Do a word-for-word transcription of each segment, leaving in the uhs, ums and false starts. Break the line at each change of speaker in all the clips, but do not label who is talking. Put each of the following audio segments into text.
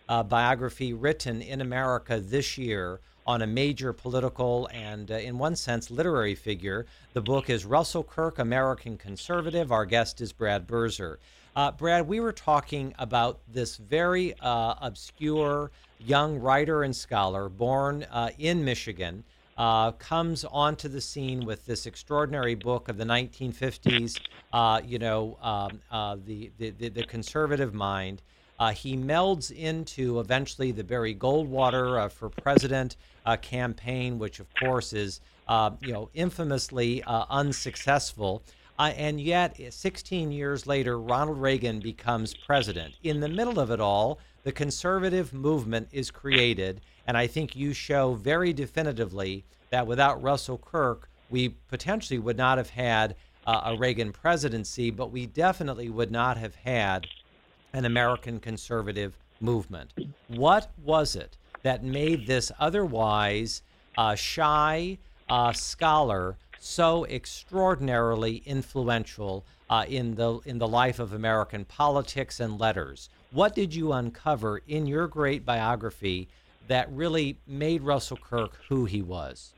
uh, biography written in America this year on a major political and, uh, in one sense, literary figure. The book is Russell Kirk, American Conservative. Our guest is Brad Birzer. Uh, Brad, we were talking about this very uh, obscure young writer and scholar born uh, in Michigan, uh, comes onto the scene with this extraordinary book of the nineteen fifties, uh, you know, um, uh, the, the, the, the Conservative Mind. Uh, he melds into eventually the Barry Goldwater uh, for President uh, campaign, which of course is, uh, you know, infamously uh, unsuccessful. Uh, and yet, sixteen years later, Ronald Reagan becomes president. In the middle of it all, the conservative movement is created. And I think you show very definitively that without Russell Kirk, we potentially would not have had uh, a Reagan presidency, but we definitely would not have had an American conservative movement. What was it that made this otherwise uh, shy uh, scholar so extraordinarily influential uh, in the in the life of American politics and letters? What did you uncover in your great biography that really made Russell Kirk who he was?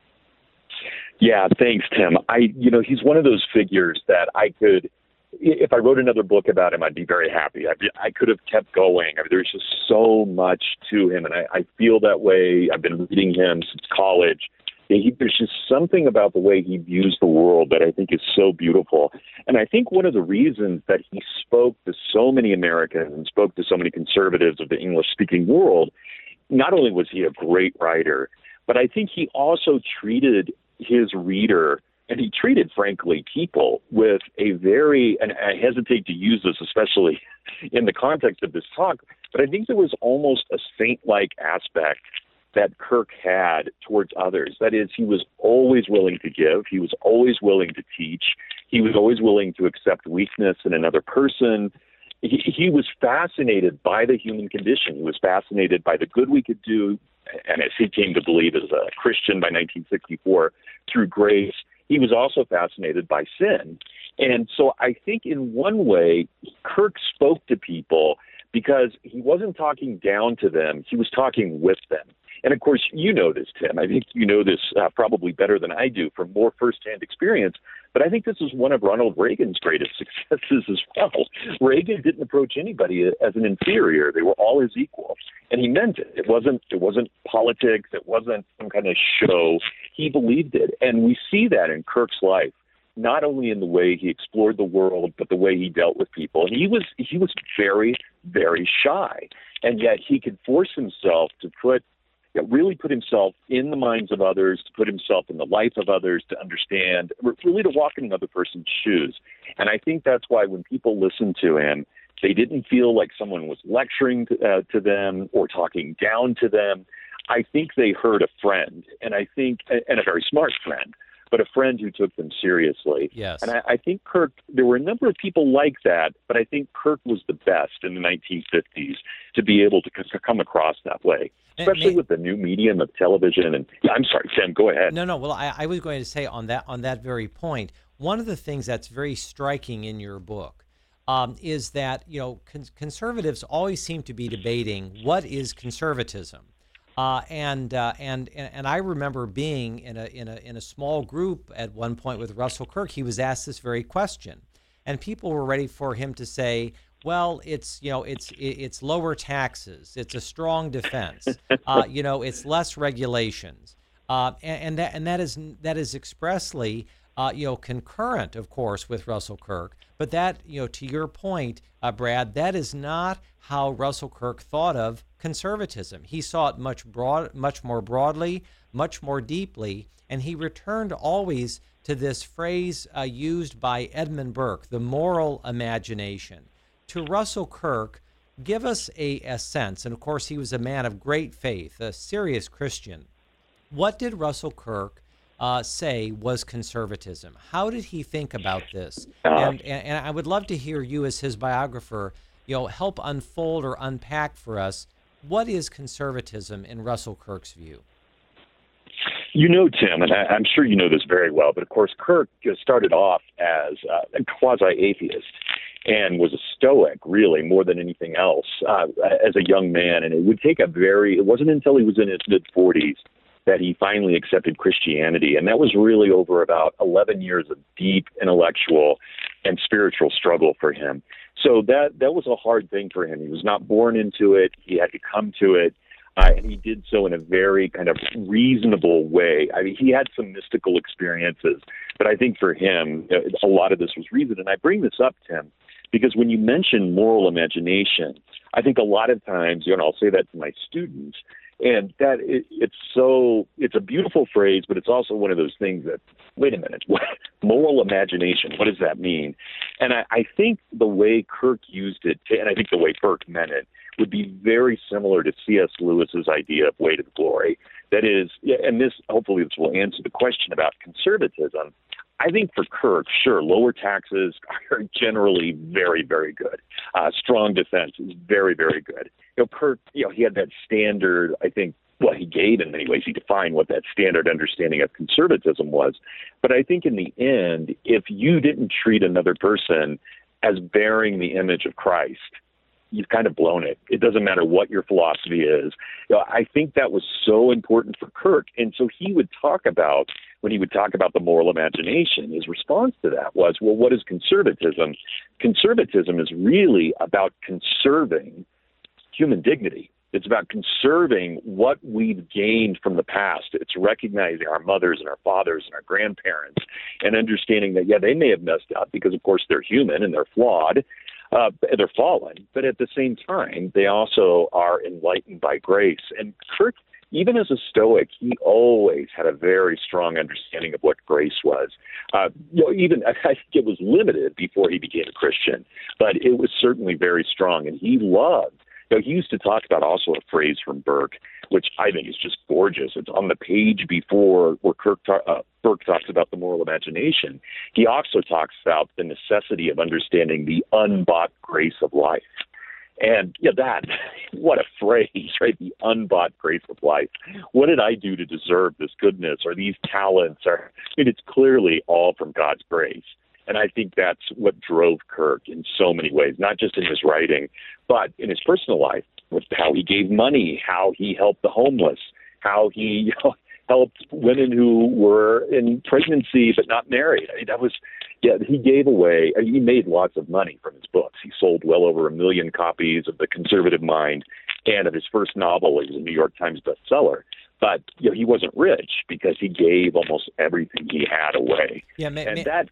Yeah, thanks, Tim. I, you know, he's one of those figures that I could, if I wrote another book about him, I'd be very happy. I'd be, I could have kept going. I mean, there's just so much to him, and I, I feel that way. I've been reading him since college. He, there's just something about the way he views the world that I think is so beautiful. And I think one of the reasons that he spoke to so many Americans and spoke to so many conservatives of the English-speaking world, not only was he a great writer, but I think he also treated his reader, and he treated, frankly, people with a very, and I hesitate to use this, especially in the context of this talk, but I think there was almost a saint-like aspect that Kirk had towards others. That is, he was always willing to give. He was always willing to teach. He was always willing to accept weakness in another person. He, he was fascinated by the human condition. He was fascinated by the good we could do. And as he came to believe as a Christian by nineteen sixty-four, through grace, he was also fascinated by sin. And so I think in one way, Kirk spoke to people because he wasn't talking down to them. He was talking with them. And of course, you know this, Tim. I think you know this uh, probably better than I do from more firsthand experience. But I think this is one of Ronald Reagan's greatest successes as well. Reagan didn't approach anybody as an inferior. They were all his equal. And he meant it. It wasn't, it wasn't politics. It wasn't some kind of show. He believed it. And we see that in Kirk's life, not only in the way he explored the world, but the way he dealt with people. And he was, he was very, very shy. And yet he could force himself to put really put himself in the minds of others, to put himself in the life of others, to understand, really to walk in another person's shoes. And I think that's why when people listened to him, they didn't feel like someone was lecturing to, uh, to them or talking down to them. I think they heard a friend, and I think, and a very smart friend, but a friend who took them seriously.
Yes.
And I, I think Kirk, there were a number of people like that, but I think Kirk was the best in the nineteen fifties to be able to c- come across that way, especially
may,
with the new medium of television. And yeah, I'm sorry, Tim, go ahead.
No, no. Well, I, I was going to say on that on that very point, one of the things that's very striking in your book um, is that, you know, con- conservatives always seem to be debating what is conservatism. Uh, and, uh, and and and I remember being in a in a in a small group at one point with Russell Kirk. He was asked this very question, and people were ready for him to say, "Well, it's you know it's it's lower taxes, it's a strong defense, uh, you know, it's less regulations," uh, and, and that and that is that is expressly uh, you know concurrent, of course, with Russell Kirk. But that, you know, to your point, uh, Brad, that is not how Russell Kirk thought of conservatism. He saw it much broad, much more broadly, much more deeply, and he returned always to this phrase uh, used by Edmund Burke, the moral imagination. To Russell Kirk, give us a, a sense, and of course he was a man of great faith, a serious Christian. What did Russell Kirk Uh, say was conservatism? How did he think about this? And, and and I would love to hear you, as his biographer, you know, help unfold or unpack for us what is conservatism in Russell Kirk's view.
You know, Tim, and I, I'm sure you know this very well, but of course, Kirk started off as uh, a quasi-atheist. and was a Stoic, really, more than anything else, uh, as a young man. And it would take a very, it wasn't until he was in his mid-forties that he finally accepted Christianity. And that was really over about eleven years of deep intellectual and spiritual struggle for him. So that that was a hard thing for him. He was not born into it. He had to come to it. Uh, and he did so in a very kind of reasonable way. I mean, he had some mystical experiences, but I think for him, a lot of this was reason. And I bring this up, Tim, because when you mention moral imagination, I think a lot of times, you know, I'll say that to my students, and that it, it's so, it's a beautiful phrase, but it's also one of those things that, wait a minute, what, moral imagination, what does that mean? And I, I think the way Kirk used it, to, and I think the way Burke meant it, would be very similar to C S. Lewis's idea of way to glory. That is, and this, hopefully this will answer the question about conservatism. I think for Kirk, sure, lower taxes are generally very, very good. Uh, strong defense is very, very good. You know, Kirk, you know, he had that standard, I think, well, he gave in many ways, he defined what that standard understanding of conservatism was. But I think in the end, if you didn't treat another person as bearing the image of Christ, you've kind of blown it. It doesn't matter what your philosophy is. You know, I think that was so important for Kirk. And so he would talk about, when he would talk about the moral imagination, his response to that was, well, what is conservatism? Conservatism is really about conserving human dignity. It's about conserving what we've gained from the past. It's recognizing our mothers and our fathers and our grandparents and understanding that, yeah, they may have messed up because, of course, they're human and they're flawed. Uh, they're fallen, but at the same time, they also are enlightened by grace. And Kirk, even as a Stoic, he always had a very strong understanding of what grace was. Uh, you know, even I think it was limited before he became a Christian, but it was certainly very strong. And he loved. You know, he used to talk about also a phrase from Burke, which I think is just gorgeous. It's on the page before where Kirk ta- uh, Burke talks about the moral imagination. He also talks about the necessity of understanding the unbought grace of life. And yeah, that, what a phrase, right? The unbought grace of life. What did I do to deserve this goodness or these talents? Or, I mean, it's clearly all from God's grace. And I think that's what drove Kirk in so many ways, not just in his writing, but in his personal life, with how he gave money, how he helped the homeless, how he you know, helped women who were in pregnancy but not married. I mean, that was, yeah, he gave away, he made lots of money from his books. He sold well over a million copies of The Conservative Mind and of his first novel. It was a New York Times bestseller. But you know, he wasn't rich because he gave almost everything he had away.
Yeah, may,
and
may,
that...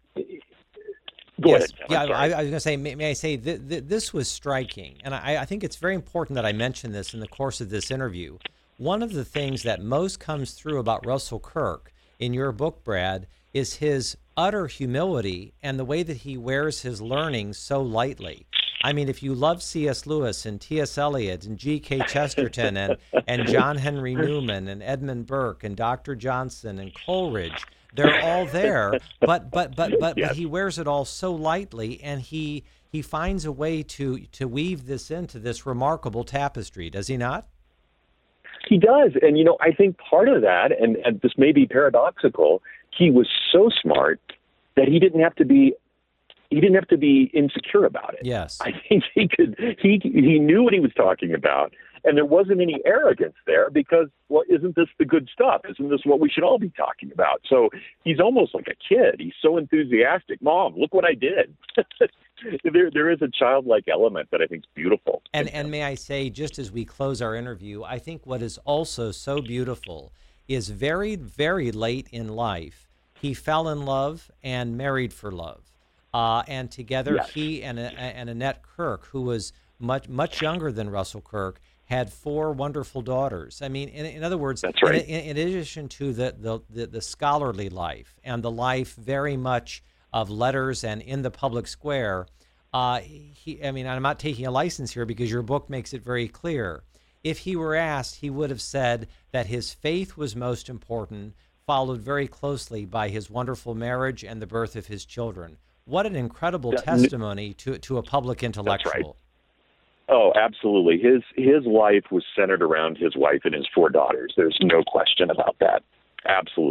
Go
yes,
ahead.
yeah, I, I was going to say, may, may I say, th- th- this was striking, and I, I think it's very important that I mention this in the course of this interview. One of the things that most comes through about Russell Kirk in your book, Brad, is his utter humility and the way that he wears his learning so lightly. I mean, if you love C S. Lewis and T S. Eliot and G K. Chesterton and, and John Henry Newman and Edmund Burke and Doctor Johnson and Coleridge, they're all there, but but but but,
yes.
but he wears it all so lightly, and he he finds a way to to weave this into this remarkable tapestry, does he not?
He does, and you know, I think part of that, and, and this may be paradoxical, he was so smart that he didn't have to be he didn't have to be insecure about it.
Yes,
I think he could. He he knew what he was talking about. And there wasn't any arrogance there because, well, isn't this the good stuff? Isn't this what we should all be talking about? So he's almost like a kid. He's so enthusiastic. Mom, look what I did. there, there is a childlike element that I think is beautiful.
And and may I say, just as we close our interview, I think what is also so beautiful is very, very late in life, he fell in love and married for love. Uh, and together,
yes.
he and, and Annette Kirk, who was much, much younger than Russell Kirk, had four wonderful daughters. I mean, in, in other words,
That's right.
in, in addition to the, the, the, the scholarly life and the life very much of letters and in the public square, uh, he, I mean, I'm not taking a license here because your book makes it very clear. If he were asked, he would have said that his faith was most important, followed very closely by his wonderful marriage and the birth of his children. What an incredible
That,
testimony to, to a public intellectual.
That's right. Oh, absolutely. His his life was centered around his wife and his four daughters. There's no question about that. Absolutely.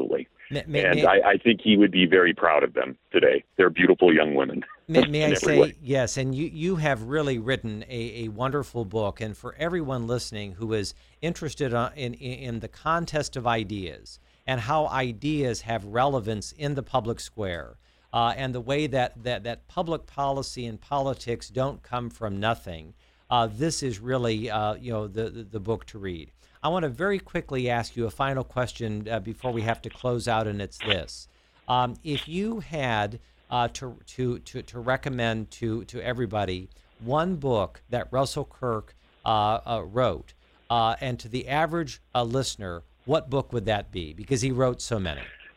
May, may,
and
may,
I, I think he would be very proud of them today. They're beautiful young women.
May, may I say,
way.
yes, and you, you have really written a, a wonderful book, and for everyone listening who is interested in, in, in the contest of ideas and how ideas have relevance in the public square, uh, and the way that, that, that public policy and politics don't come from nothing, uh, this is really uh, you know the, the, the book to read. I want to very quickly ask you a final question uh, before we have to close out, and it's this. Um, if you had uh, to, to, to, to recommend to, to everybody one book that Russell Kirk uh, uh, wrote, uh, and to the average uh, listener, what book would that be? Because he wrote so many.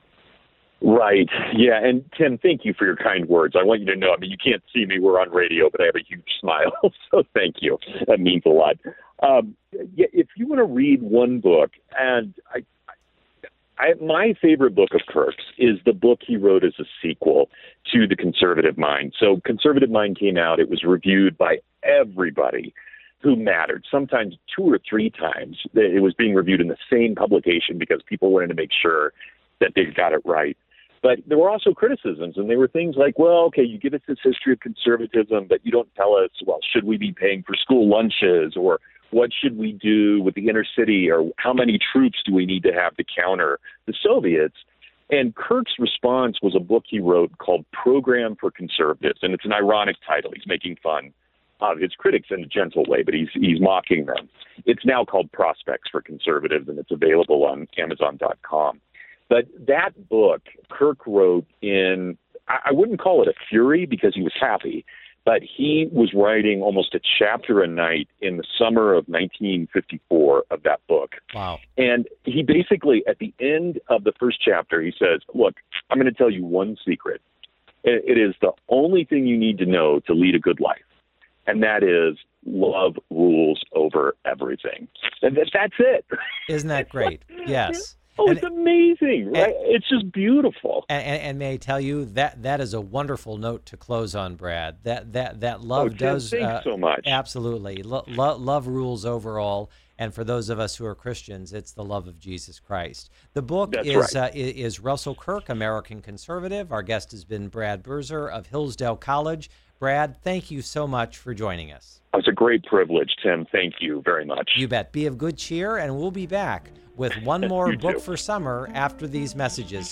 Right. Yeah. And Tim, thank you for your kind words. I want you to know, I mean, you can't see me. We're on radio, but I have a huge smile. So thank you. That means a lot. Um, yeah, if you want to read one book, and I, I, my favorite book of Kirk's is the book he wrote as a sequel to The Conservative Mind. So Conservative Mind came out. It was reviewed by everybody who mattered, sometimes two or three times. It was being reviewed in the same publication because people wanted to make sure that they got it right. But there were also criticisms, and they were things like, well, okay, you give us this history of conservatism, but you don't tell us, well, should we be paying for school lunches, or what should we do with the inner city, or how many troops do we need to have to counter the Soviets? And Kirk's response was a book he wrote called Program for Conservatives, and it's an ironic title. He's making fun of his critics in a gentle way, but he's he's mocking them. It's now called Prospects for Conservatives, and it's available on Amazon dot com. But that book Kirk wrote in, I wouldn't call it a fury because he was happy, but he was writing almost a chapter a night in the summer of nineteen fifty-four of that book.
Wow.
And he basically, at the end of the first chapter, he says, look, I'm going to tell you one secret. It is the only thing you need to know to lead a good life. And that is love rules over everything. And that's it.
Isn't that great? Yes.
Oh,
and,
it's amazing, right?
And,
it's just beautiful.
And, and, and may I tell you that that is a wonderful note to close on, Brad. That that that love
oh, Tim,
does
thanks
uh,
so much.
Absolutely. Lo- lo- love rules over all. And for those of us who are Christians, it's the love of Jesus Christ. The book
That's
is
right.
uh, is Russell Kirk, American Conservative. Our guest has been Brad Birzer of Hillsdale College. Brad, thank you so much for joining us.
It's a great privilege, Tim. Thank you very much.
You bet. Be of good cheer, and we'll be back with one more book
too.
for summer after these messages.